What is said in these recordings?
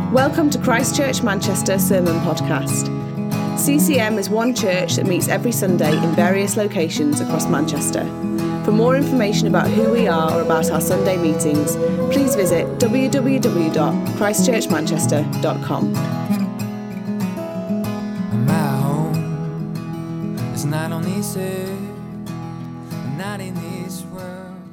Welcome to Christchurch Manchester Sermon Podcast. CCM is one church that meets every Sunday in various locations across Manchester. For more information about who we are or about our Sunday meetings, please visit www.christchurchmanchester.com. My home is not on this earth, not in this world.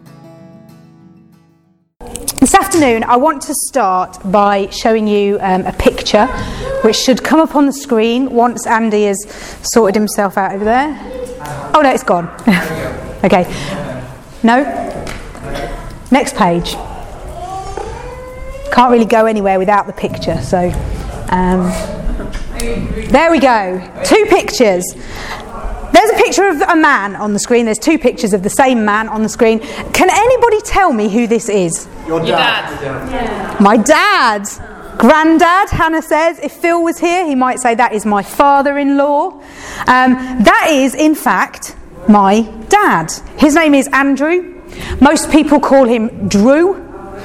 This afternoon I want to start by showing you a picture which should come up on the screen once Andy has sorted himself out over there. Oh no, it's gone. Okay. No? Next page. Can't really go anywhere without the picture, so there we go. Two pictures. There's a picture of a man on the screen. There's two pictures of the same man on the screen. Can anybody tell me who this is? Your dad. Yeah. My dad. Granddad, Hannah says. If Phil was here, he might say that is my father-in-law. That is, in fact, my dad. His name is Andrew. Most people call him Drew.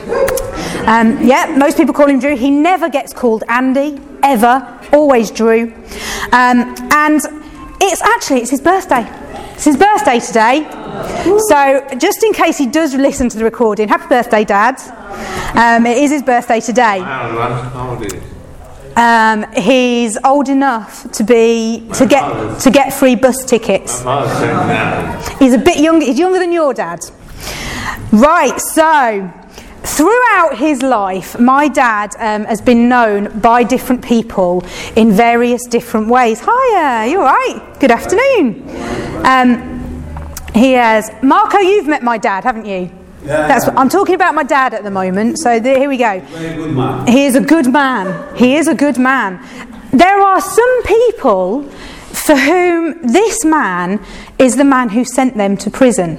Most people call him Drew. He never gets called Andy, ever. Always Drew. And it's his birthday. It's his birthday today. So just in case he does listen to the recording, happy birthday, Dad. It is his birthday today. How old is he? He's old enough to get free bus tickets. He's a bit younger. He's younger than your dad. Right, so throughout his life, my dad has been known by different people in various different ways. Hiya, you all right? Good afternoon. He has. Marco, you've met my dad, haven't you? Yeah. I'm talking about my dad at the moment, so here we go. Very good man. He is a good man. He is a good man. There are some people for whom this man is the man who sent them to prison,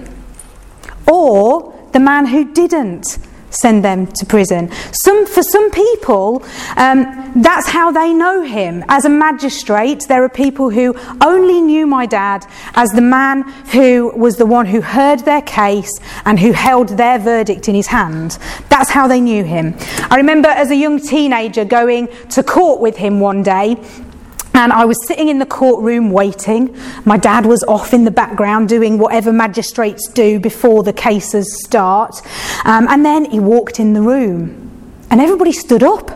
or the man who didn't send them to prison. For some people, that's how they know him. As a magistrate, there are people who only knew my dad as the man who was the one who heard their case and who held their verdict in his hand. That's how they knew him. I remember as a young teenager going to court with him one day. And I was sitting in the courtroom waiting. My dad was off in the background doing whatever magistrates do before the cases start. And then he walked in the room and everybody stood up.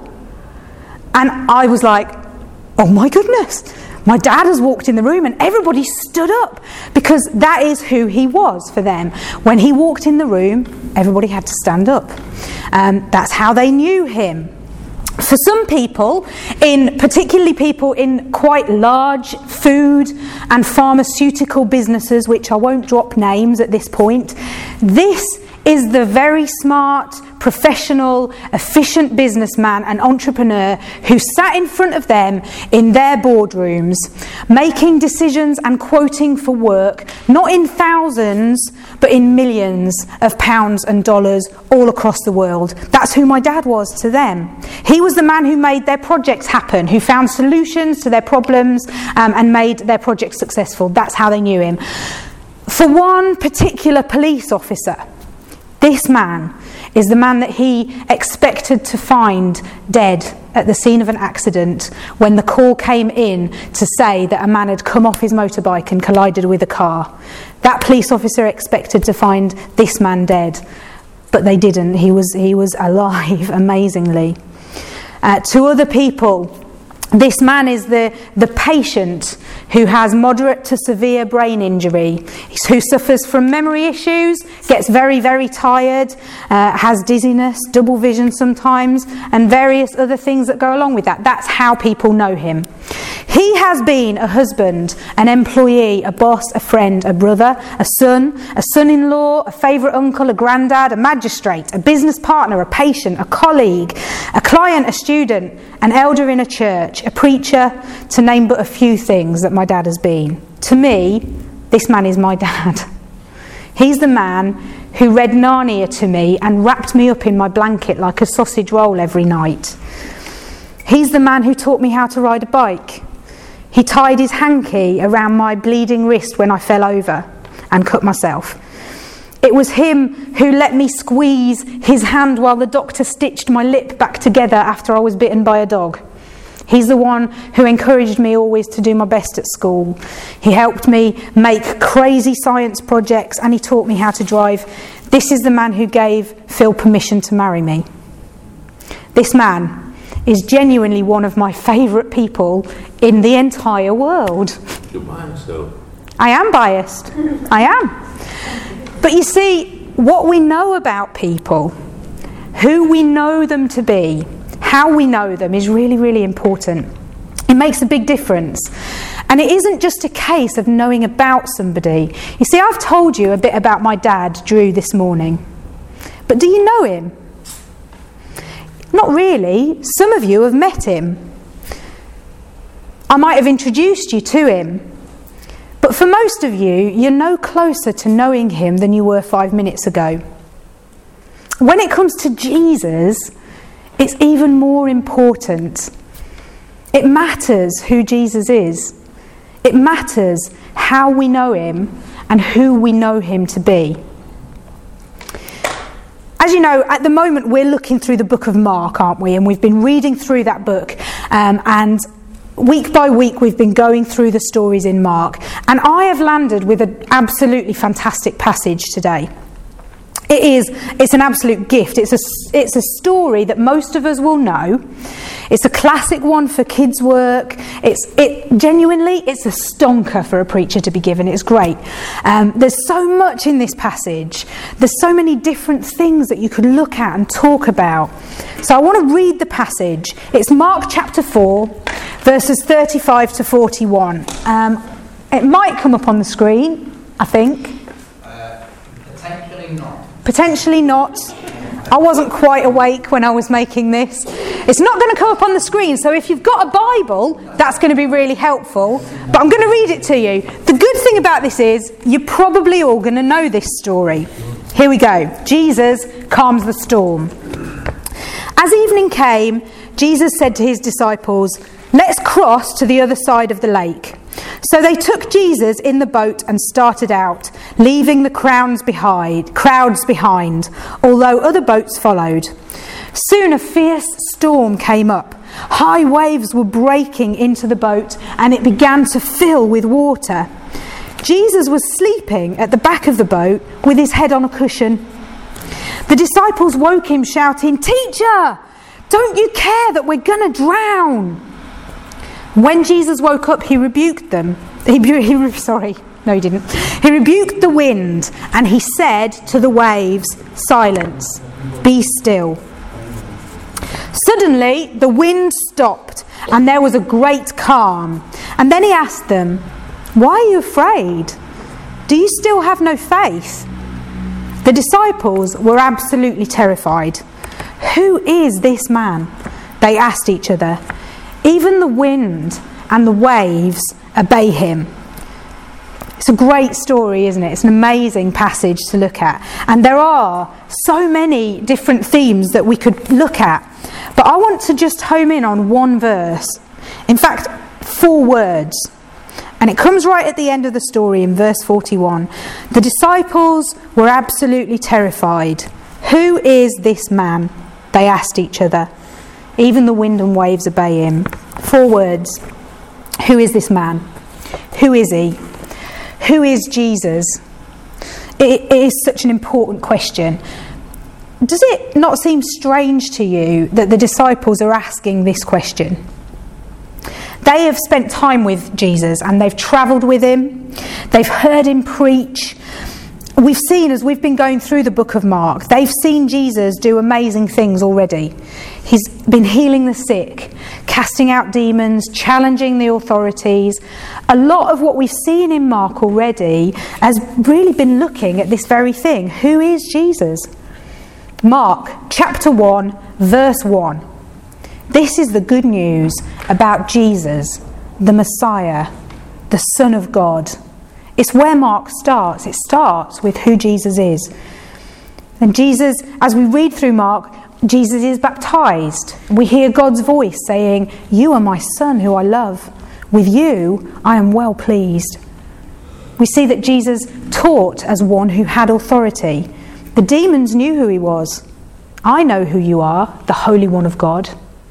And I was like, oh my goodness, my dad has walked in the room, and everybody stood up because that is who he was for them. When he walked in the room, everybody had to stand up. That's how they knew him. For some people, particularly people in quite large food and pharmaceutical businesses, which I won't drop names at this point, this is the very smart, professional, efficient businessman and entrepreneur who sat in front of them in their boardrooms, making decisions and quoting for work, not in thousands, but in millions of pounds and dollars all across the world. That's who my dad was to them. He was the man who made their projects happen, who found solutions to their problems and made their projects successful. That's how they knew him. For one particular police officer, this man is the man that he expected to find dead at the scene of an accident when the call came in to say that a man had come off his motorbike and collided with a car. That police officer expected to find this man dead, but they didn't. He was alive, amazingly. To other people, this man is the patient who has moderate to severe brain injury, who suffers from memory issues, gets very, very tired, has dizziness, double vision sometimes, and various other things that go along with that. That's how people know him. He has been a husband, an employee, a boss, a friend, a brother, a son-in-law, a favourite uncle, a granddad, a magistrate, a business partner, a patient, a colleague, a client, a student, an elder in a church, a preacher, to name but a few things that my dad has been. To me, this man is my dad. He's the man who read Narnia to me and wrapped me up in my blanket like a sausage roll every night. He's the man who taught me how to ride a bike. He tied his hanky around my bleeding wrist when I fell over and cut myself. It was him who let me squeeze his hand while the doctor stitched my lip back together after I was bitten by a dog. He's the one who encouraged me always to do my best at school. He helped me make crazy science projects and he taught me how to drive. This is the man who gave Phil permission to marry me. This man is genuinely one of my favourite people in the entire world. You're biased though. I am biased. I am. But you see, what we know about people, who we know them to be, how we know them is really, really important. It makes a big difference. And it isn't just a case of knowing about somebody. You see, I've told you a bit about my dad, Drew, this morning. But do you know him? Not really. Some of you have met him. I might have introduced you to him. But for most of you, you're no closer to knowing him than you were 5 minutes ago. When it comes to Jesus, it's even more important. It matters who Jesus is. It matters how we know him and who we know him to be. As you know, at the moment we're looking through the book of Mark, aren't we? And we've been reading through that book, and week by week we've been going through the stories in Mark. And I have landed with an absolutely fantastic passage today. It's an absolute gift. It's a story that most of us will know. It's a classic one for kids' work. It's a stonker for a preacher to be given. It's great. There's so much in this passage. There's so many different things that you could look at and talk about. So I want to read the passage. It's Mark chapter 4, verses 35 to 41. It might come up on the screen, I think. Potentially not. Potentially not. I wasn't quite awake when I was making this. It's not going to come up on the screen, so if you've got a Bible, that's going to be really helpful. But I'm going to read it to you. The good thing about this is, you're probably all going to know this story. Here we go. Jesus calms the storm. As evening came, Jesus said to his disciples, "Let's cross to the other side of the lake." So they took Jesus in the boat and started out, leaving the crowds behind, although other boats followed. Soon a fierce storm came up. High waves were breaking into the boat and it began to fill with water. Jesus was sleeping at the back of the boat with his head on a cushion. The disciples woke him shouting, "Teacher, don't you care that we're going to drown?" When Jesus woke up, he rebuked them. He rebuked the wind, and he said to the waves, "Silence, be still." Suddenly, the wind stopped, and there was a great calm. And then he asked them, "Why are you afraid? Do you still have no faith?" The disciples were absolutely terrified. "Who is this man?" they asked each other. "Even the wind and the waves obey him." It's a great story, isn't it? It's an amazing passage to look at. And there are so many different themes that we could look at. But I want to just home in on one verse. In fact, 4 words. And it comes right at the end of the story in verse 41. The disciples were absolutely terrified. "Who is this man?" they asked each other. "Even the wind and waves obey him." 4 words. Who is this man? Who is he? Who is Jesus? It is such an important question. Does it not seem strange to you that the disciples are asking this question? They have spent time with Jesus and they've travelled with him. They've heard him preach. We've seen, as we've been going through the book of Mark, they've seen Jesus do amazing things already. He's been healing the sick, casting out demons, challenging the authorities. A lot of what we've seen in Mark already has really been looking at this very thing. Who is Jesus? Mark chapter 1, verse 1. This is the good news about Jesus, the Messiah, the Son of God. It's where Mark starts. It starts with who Jesus is. And Jesus, as we read through Mark, Jesus is baptised. We hear God's voice saying, "You are my Son who I love. With you I am well pleased." We see that Jesus taught as one who had authority. The demons knew who he was. I know who you are, the Holy One of God.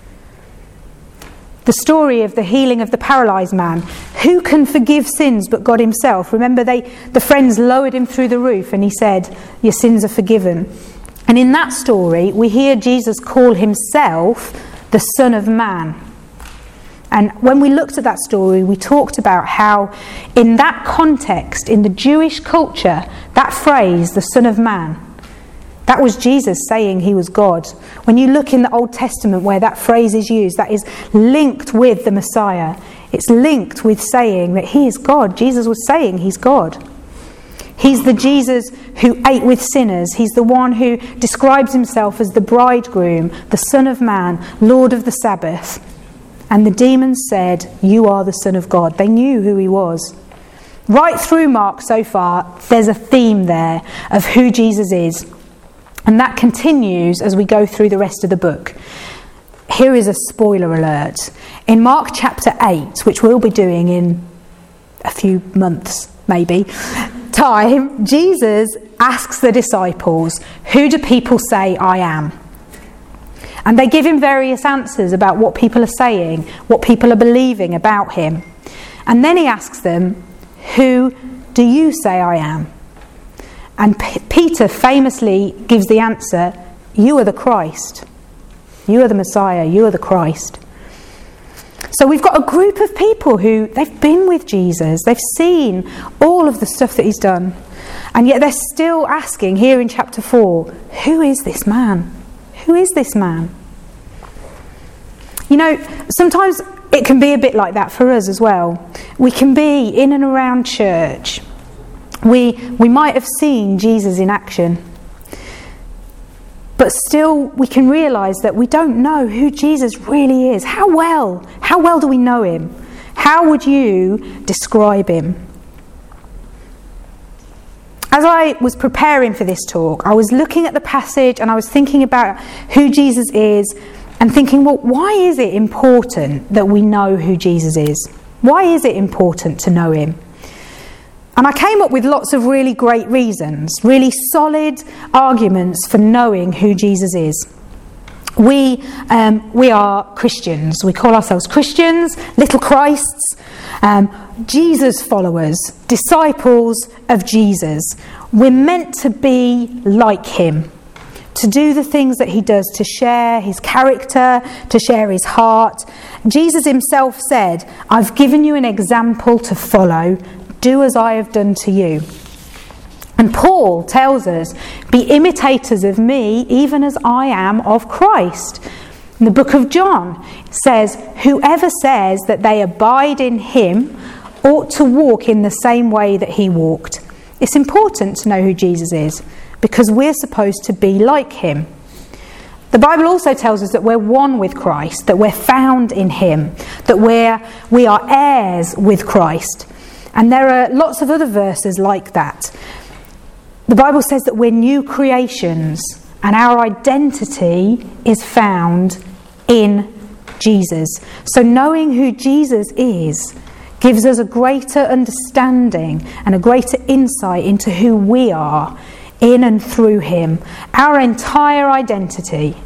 The story of the healing of the paralysed man. Who can forgive sins but God himself? Remember, the friends lowered him through the roof and he said, your sins are forgiven. And in that story, we hear Jesus call himself the Son of Man. And when we looked at that story, we talked about how in that context, in the Jewish culture, that phrase, the Son of Man, that was Jesus saying he was God. When you look in the Old Testament where that phrase is used, that is linked with the Messiah. It's linked with saying that he is God. Jesus was saying he's God. He's the Jesus who ate with sinners. He's the one who describes himself as the bridegroom, the Son of Man, Lord of the Sabbath. And the demons said, you are the Son of God. They knew who he was. Right through Mark so far, there's a theme there of who Jesus is. And that continues as we go through the rest of the book. Here is a spoiler alert. In Mark chapter 8, which we'll be doing in a few months, maybe, time, Jesus asks the disciples, who do people say I am? And they give him various answers about what people are saying, what people are believing about him. And then he asks them, who do you say I am? And Peter famously gives the answer, you are the Christ. You are the Messiah. You are the Christ. So we've got a group of people who, they've been with Jesus. They've seen all of the stuff that he's done. And yet they're still asking here in chapter 4, who is this man? Who is this man? You know, sometimes it can be a bit like that for us as well. We can be in and around church. We might have seen Jesus in action, but still we can realise that we don't know who Jesus really is. How well do we know him? How would you describe him? As I was preparing for this talk, I was looking at the passage and I was thinking about who Jesus is and thinking, well, why is it important that we know who Jesus is? Why is it important to know him? And I came up with lots of really great reasons, really solid arguments for knowing who Jesus is. We are Christians. We call ourselves Christians, little Christs, Jesus followers, disciples of Jesus. We're meant to be like him, to do the things that he does, to share his character, to share his heart. Jesus himself said, I've given you an example to follow. Do as I have done to you. And Paul tells us, be imitators of me, even as I am of Christ. In the book of John, it says, whoever says that they abide in him ought to walk in the same way that he walked. It's important to know who Jesus is, because we're supposed to be like him. The Bible also tells us that we're one with Christ, that we're found in him, that we are heirs with Christ. And there are lots of other verses like that. The Bible says that we're new creations and our identity is found in Jesus. So knowing who Jesus is gives us a greater understanding and a greater insight into who we are in and through him. Our entire identity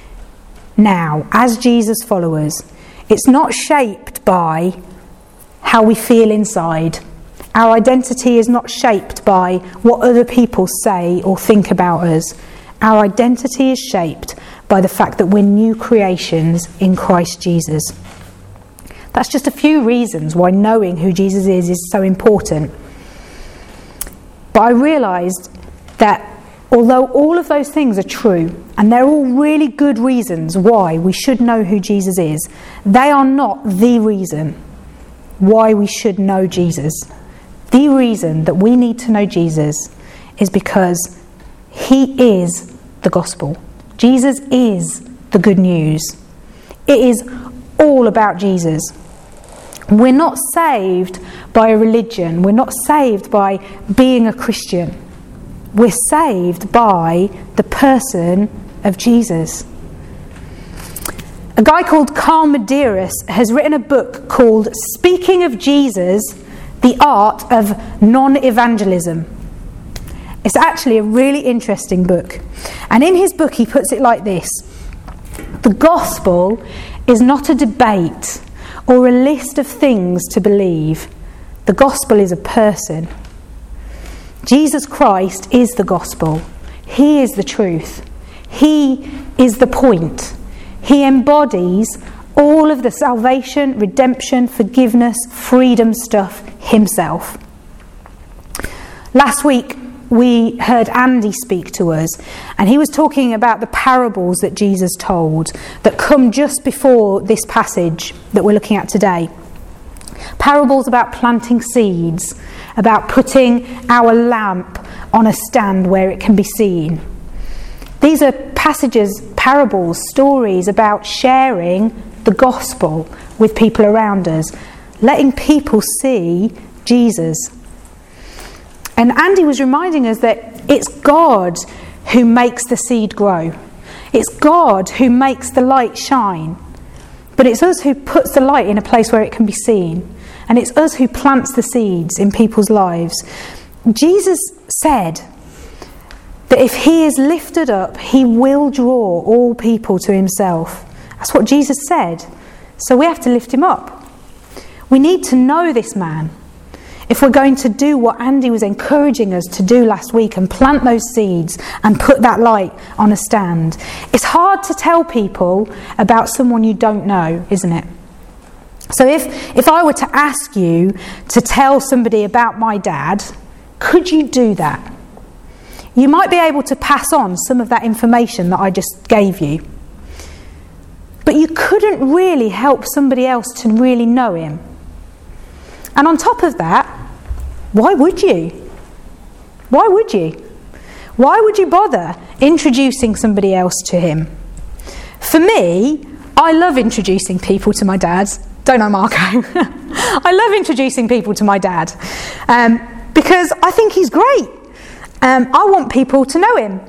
now, as Jesus followers, it's not shaped by how we feel inside. Our identity is not shaped by what other people say or think about us. Our identity is shaped by the fact that we're new creations in Christ Jesus. That's just a few reasons why knowing who Jesus is so important. But I realised that although all of those things are true, and they're all really good reasons why we should know who Jesus is, they are not the reason why we should know Jesus. The reason that we need to know Jesus is because he is the gospel. Jesus is the good news. It is all about Jesus. We're not saved by a religion. We're not saved by being a Christian. We're saved by the person of Jesus. A guy called Carl Medeiros has written a book called Speaking of Jesus, The Art of Non-Evangelism. It's actually a really interesting book. And in his book he puts it like this: the gospel is not a debate or a list of things to believe. The gospel is a person. Jesus Christ is the gospel. He is the truth. He is the point. He embodies all of the salvation, redemption, forgiveness, freedom stuff himself. Last week we heard Andy speak to us, and he was talking about the parables that Jesus told that come just before this passage that we're looking at today. Parables about planting seeds, about putting our lamp on a stand where it can be seen. These are passages, parables, stories about sharing the gospel with people around us, letting people see Jesus. And Andy was reminding us that it's God who makes the seed grow. It's God who makes the light shine. But it's us who puts the light in a place where it can be seen. And it's us who plants the seeds in people's lives. Jesus said that if he is lifted up, he will draw all people to himself. That's what Jesus said. So we have to lift him up. We need to know this man if we're going to do what Andy was encouraging us to do last week and plant those seeds and put that light on a stand. It's hard to tell people about someone you don't know, isn't it? So if I were to ask you to tell somebody about my dad, could you do that? You might be able to pass on some of that information that I just gave you. But you couldn't really help somebody else to really know him. And on top of that, why would you? Why would you? Why would you bother introducing somebody else to him? For me, I love introducing people to my dad. Don't I, Marco? I love introducing people to my dad because I think he's great. I want people to know him.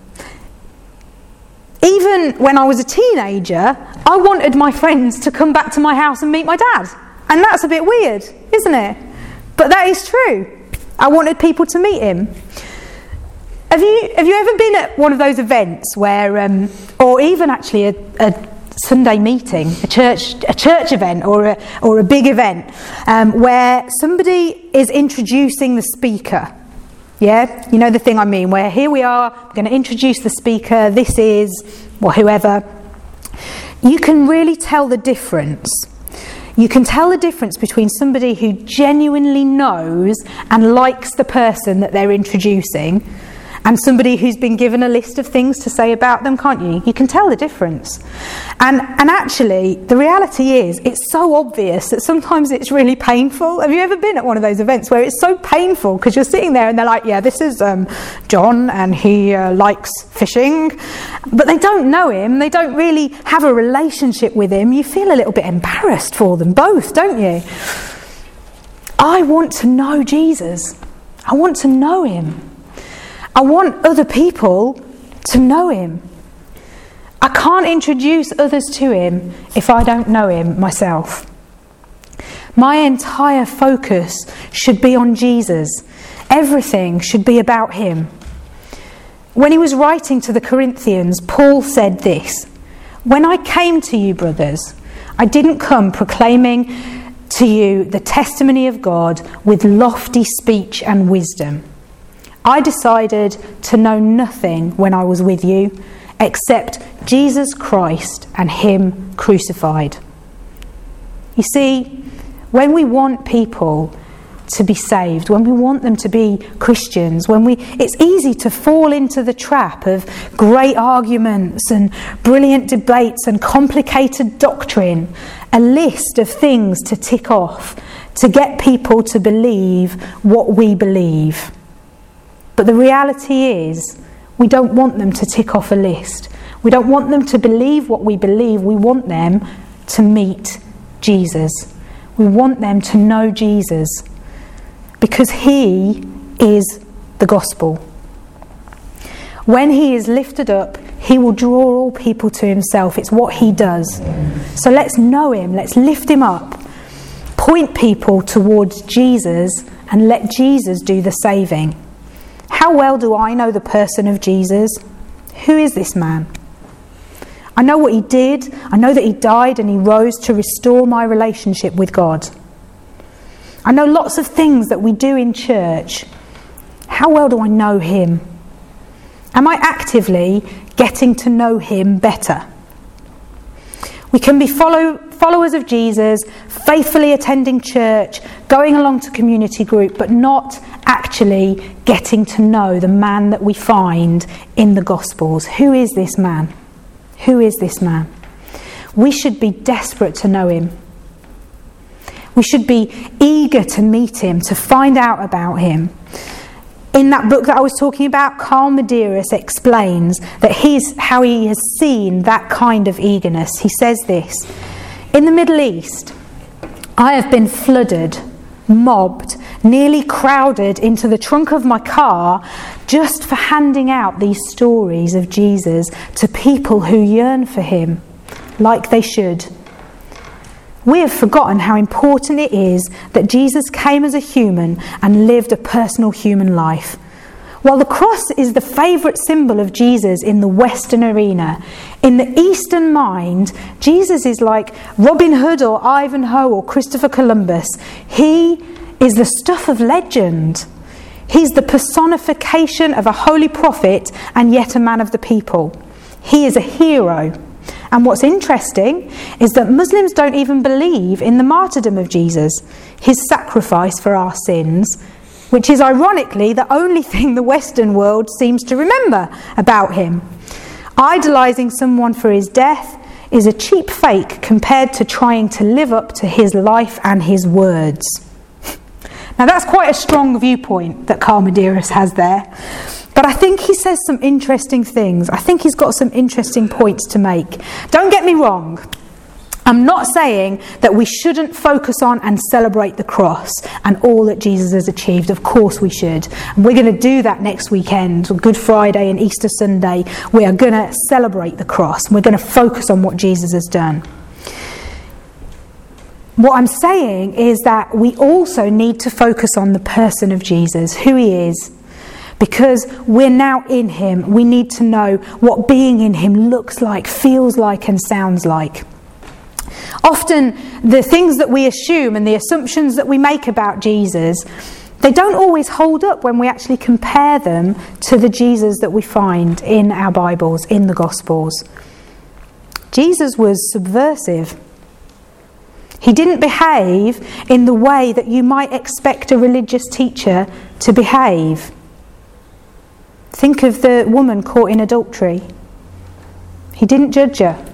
Even when I was a teenager, I wanted my friends to come back to my house and meet my dad. And that's a bit weird, isn't it? But that is true. I wanted people to meet him. Have you ever been at one of those events where, or even actually a Sunday meeting, a church event or a big event, where somebody is introducing the speaker? Yeah, you know the thing I mean, where here we are, we're going to introduce the speaker, this is, or whoever. You can really tell the difference. You can tell the difference between somebody who genuinely knows and likes the person that they're introducing and somebody who's been given a list of things to say about them, can't you? You can tell the difference. And actually, the reality is, it's so obvious that sometimes it's really painful. Have you ever been at one of those events where it's so painful because you're sitting there and they're like, yeah, this is John and he likes fishing. But they don't know him. They don't really have a relationship with him. You feel a little bit embarrassed for them both, don't you? I want to know Jesus. I want to know him. I want other people to know him. I can't introduce others to him if I don't know him myself. My entire focus should be on Jesus. Everything should be about him. When he was writing to the Corinthians, Paul said this: "When I came to you, brothers, I didn't come proclaiming to you the testimony of God with lofty speech and wisdom. I decided to know nothing when I was with you except Jesus Christ and him crucified." You see, when we want people to be saved, when we want them to be Christians, it's easy to fall into the trap of great arguments and brilliant debates and complicated doctrine, a list of things to tick off to get people to believe what we believe. But the reality is, we don't want them to tick off a list. We don't want them to believe what we believe. We want them to meet Jesus. We want them to know Jesus because he is the gospel. When he is lifted up, he will draw all people to himself. It's what he does. So let's know him. Let's lift him up. point people towards Jesus and let Jesus do the saving. How well do I know the person of Jesus? Who is this man? I know what he did. I know that he died and he rose to restore my relationship with God. I know lots of things that we do in church. How well do I know him? Am I actively getting to know him better? We can be followers of Jesus, faithfully attending church, going along to community group, but not actually getting to know the man that we find in the Gospels. Who is this man? Who is this man? We should be desperate to know him. We should be eager to meet him, to find out about him. In that book that I was talking about, Carl Medeiros explains that how he has seen that kind of eagerness. He says this: in the Middle East, I have been flooded, mobbed, nearly crowded into the trunk of my car just for handing out these stories of Jesus to people who yearn for him, like they should. We have forgotten how important it is that Jesus came as a human and lived a personal human life. While the cross is the favourite symbol of Jesus in the Western arena, in the Eastern mind, Jesus is like Robin Hood or Ivanhoe or Christopher Columbus. He is the stuff of legend. He's the personification of a holy prophet and yet a man of the people. He is a hero. And what's interesting is that Muslims don't even believe in the martyrdom of Jesus, his sacrifice for our sins, which is ironically the only thing the Western world seems to remember about him. Idolising someone for his death is a cheap fake compared to trying to live up to his life and his words. Now that's quite a strong viewpoint that Carl Medeiros has there. But I think he says some interesting things. I think he's got some interesting points to make. Don't get me wrong. I'm not saying that we shouldn't focus on and celebrate the cross and all that Jesus has achieved. Of course we should. And we're going to do that next weekend, Good Friday and Easter Sunday. We are going to celebrate the cross. We're going to focus on what Jesus has done. What I'm saying is that we also need to focus on the person of Jesus, who he is. Because we're now in him, we need to know what being in him looks like, feels like and sounds like. Often the things that we assume and the assumptions that we make about Jesus, they don't always hold up when we actually compare them to the Jesus that we find in our Bibles, in the Gospels. Jesus was subversive. He didn't behave in the way that you might expect a religious teacher to behave. Think of the woman caught in adultery. He didn't judge her.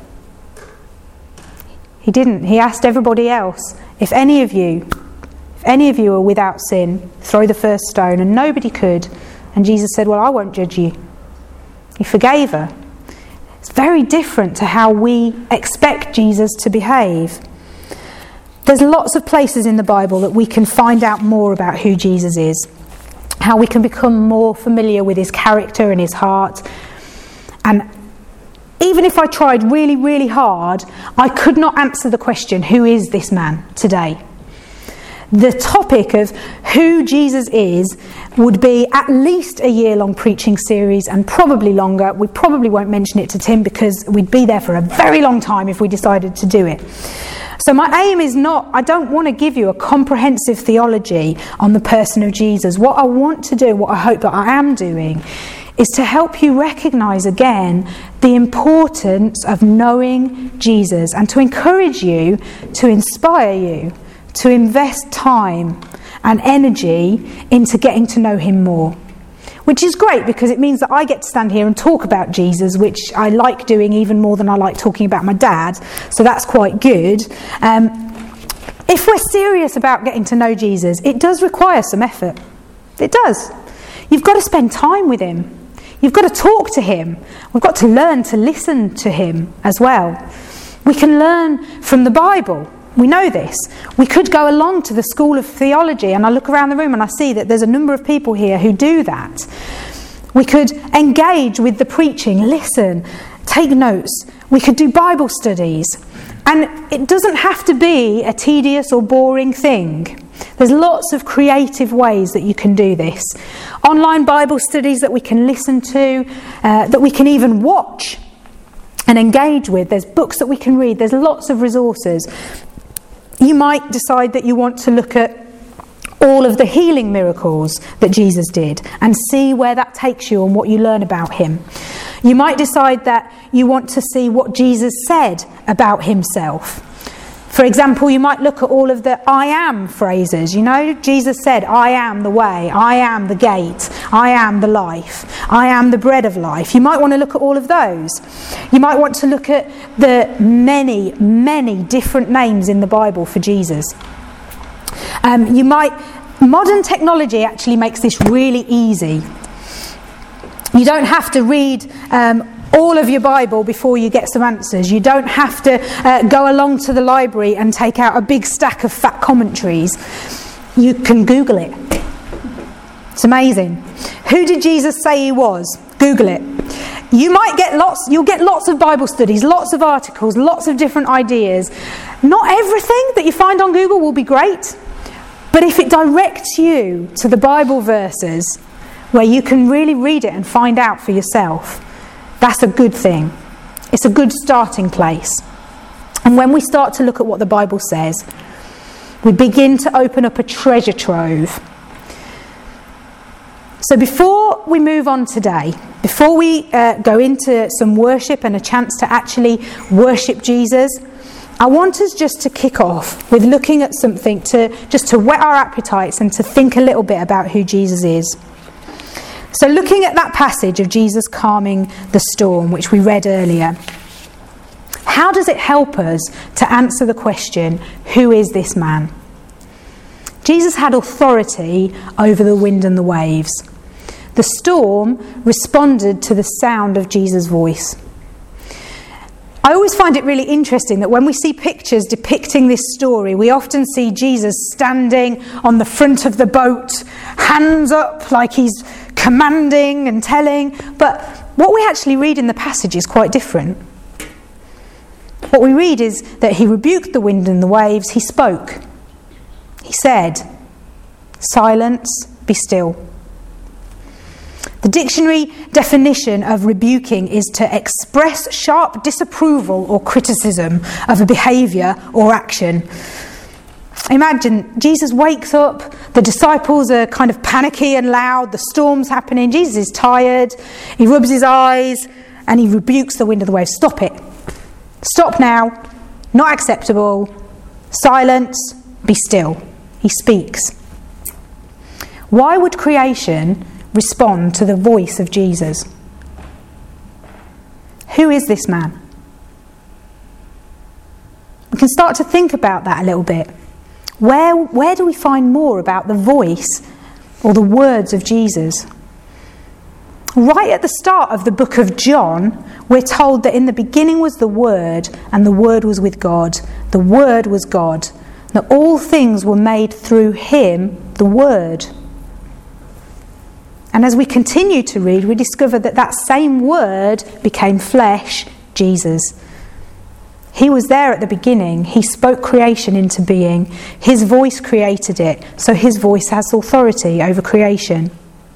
He didn't. He asked everybody else, if any of you are without sin, throw the first stone, and nobody could. And Jesus said, well, I won't judge you. He forgave her. It's very different to how we expect Jesus to behave. There's lots of places in the Bible that we can find out more about who Jesus is. How we can become more familiar with his character and his heart. And even if I tried really, really hard, I could not answer the question, who is this man today? The topic of who Jesus is would be at least a year-long preaching series and probably longer. We probably won't mention it to Tim because we'd be there for a very long time if we decided to do it. So my aim is not, I don't want to give you a comprehensive theology on the person of Jesus. What I want to do, what I hope that I am doing, is to help you recognise again the importance of knowing Jesus and to encourage you, to inspire you, to invest time and energy into getting to know him more. Which is great because it means that I get to stand here and talk about Jesus, which I like doing even more than I like talking about my dad. So that's quite good. If we're serious about getting to know Jesus, it does require some effort. It does. You've got to spend time with him. You've got to talk to him. We've got to learn to listen to him as well. We can learn from the Bible. We know this. We could go along to the School of Theology, and I look around the room and I see that there's a number of people here who do that. We could engage with the preaching, listen, take notes. We could do Bible studies. And it doesn't have to be a tedious or boring thing. There's lots of creative ways that you can do this. Online Bible studies that we can listen to, that we can even watch and engage with. There's books that we can read. There's lots of resources. You might decide that you want to look at all of the healing miracles that Jesus did and see where that takes you and what you learn about him. You might decide that you want to see what Jesus said about himself. For example, you might look at all of the I am phrases. You know, Jesus said, I am the way, I am the gate, I am the life, I am the bread of life. You might want to look at all of those. You might want to look at the many, many different names in the Bible for Jesus. Modern technology actually makes this really easy. You don't have to read all of your Bible before you get some answers. You don't have to go along to the library and take out a big stack of fat commentaries. You can Google it. It's amazing. Who did Jesus say he was? Google it. You'll get lots of Bible studies, lots of articles, lots of different ideas. Not everything that you find on Google will be great, but if it directs you to the Bible verses where you can really read it and find out for yourself, that's a good thing. It's a good starting place. And when we start to look at what the Bible says, we begin to open up a treasure trove. So before we move on today, before we go into some worship and a chance to actually worship Jesus, I want us just to kick off with looking at something to whet our appetites and to think a little bit about who Jesus is. So looking at that passage of Jesus calming the storm, which we read earlier, how does it help us to answer the question, who is this man? Jesus had authority over the wind and the waves. The storm responded to the sound of Jesus' voice. I always find it really interesting that when we see pictures depicting this story, we often see Jesus standing on the front of the boat, hands up like he's commanding and telling. But what we actually read in the passage is quite different. What we read is that he rebuked the wind and the waves. He spoke. He said, "Silence, be still." The dictionary definition of rebuking is to express sharp disapproval or criticism of a behaviour or action. Imagine, Jesus wakes up, the disciples are kind of panicky and loud, the storm's happening, Jesus is tired, he rubs his eyes and he rebukes the wind and the waves. Stop it. Stop now. Not acceptable. Silence, be still. He speaks. Why would creation respond to the voice of Jesus? Who is this man? We can start to think about that a little bit. Where do we find more about the voice or the words of Jesus? Right at the start of the book of John, we're told that in the beginning was the Word, and the Word was with God. The Word was God. That all things were made through him, the Word. And as we continue to read, we discover that that same Word became flesh, Jesus. He was there at the beginning. He spoke creation into being. His voice created it, so his voice has authority over creation.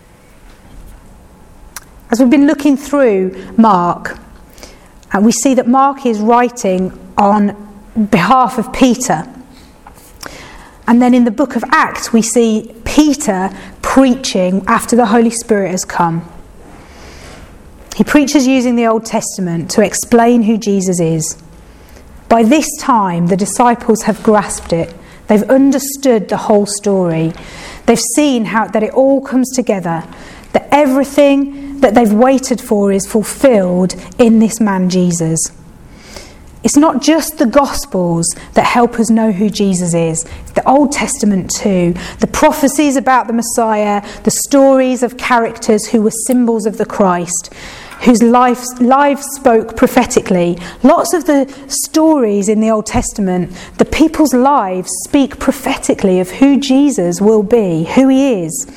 As we've been looking through Mark, and we see that Mark is writing on behalf of Peter. And then in the book of Acts, we see Peter preaching after the Holy Spirit has come. He preaches using the Old Testament to explain who Jesus is. By this time, the disciples have grasped it. They've understood the whole story. They've seen how that it all comes together, that everything that they've waited for is fulfilled in this man Jesus. It's not just the Gospels that help us know who Jesus is. The Old Testament too. The prophecies about the Messiah, the stories of characters who were symbols of the Christ, whose lives spoke prophetically. Lots of the stories in the Old Testament, the people's lives speak prophetically of who Jesus will be, who he is.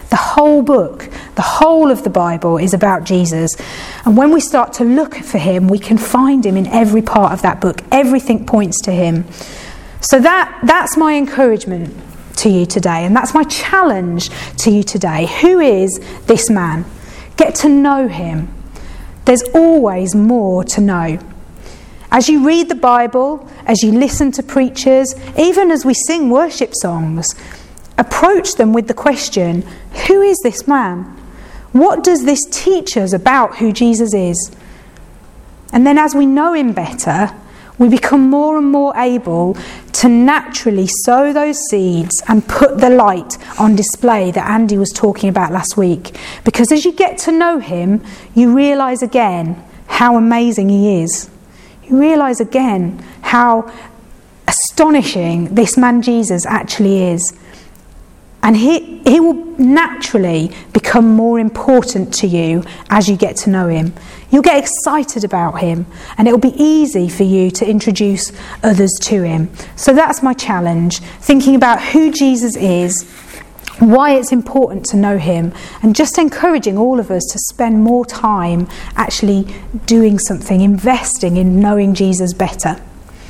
The whole book, the whole of the Bible is about Jesus. And when we start to look for him, we can find him in every part of that book. Everything points to him. So that's my encouragement to you today, and that's my challenge to you today. Who is this man? Get to know him. There's always more to know. As you read the Bible, as you listen to preachers, even as we sing worship songs, approach them with the question, who is this man? What does this teach us about who Jesus is? And then as we know him better, we become more and more able to naturally sow those seeds and put the light on display that Andy was talking about last week. Because as you get to know him, you realise again how amazing he is. You realise again how astonishing this man Jesus actually is. And he will naturally become more important to you as you get to know him. You'll get excited about him, and it'll be easy for you to introduce others to him. So that's my challenge, thinking about who Jesus is, why it's important to know him, and just encouraging all of us to spend more time actually doing something, investing in knowing Jesus better.